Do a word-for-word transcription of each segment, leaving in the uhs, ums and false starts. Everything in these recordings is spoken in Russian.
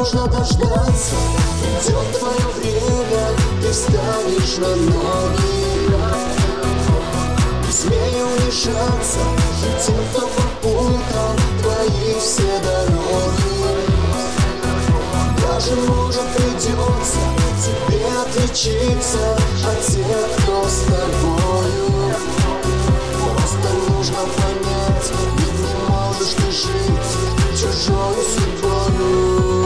нужно дождаться, придет твое время, ты встанешь на ноги. Не смей унижаться и тем, кто попутал твои все дороги. Даже, может, придется тебе отличиться от тех, кто с тобою. Просто нужно понять, ведь не можешь ты жить чужою судьбою.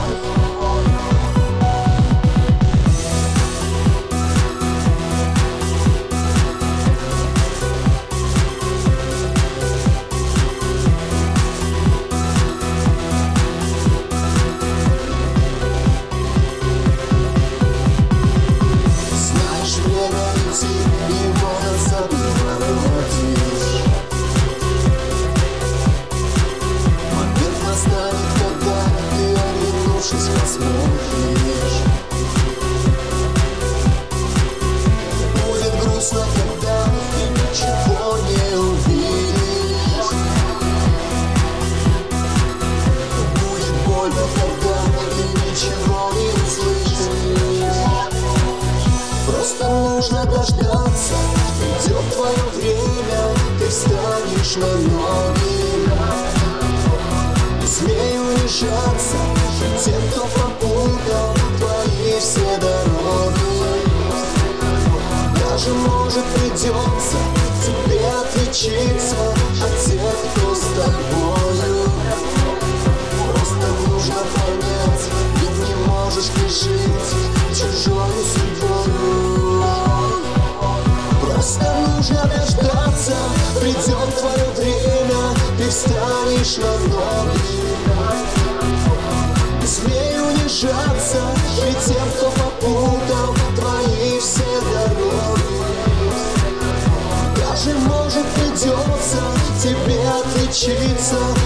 Будет грустно, когда ты ничего не увидишь. Будет больно, когда ты ничего не услышишь. Просто нужно дождаться, придет твое время, ты встанешь на ноги. Не смей унижаться тем, кто попутал твои все дороги. Даже, может, придется тебе отличиться от тех, кто с тобою. Просто нужно понять, ведь не можешь ты жить чужою судьбою. Просто нужно дождаться, придет твое время, ты встанешь на ноги. Не смей унижаться перед тем, кто попутал твои все дороги. Даже, может, придется тебе отличиться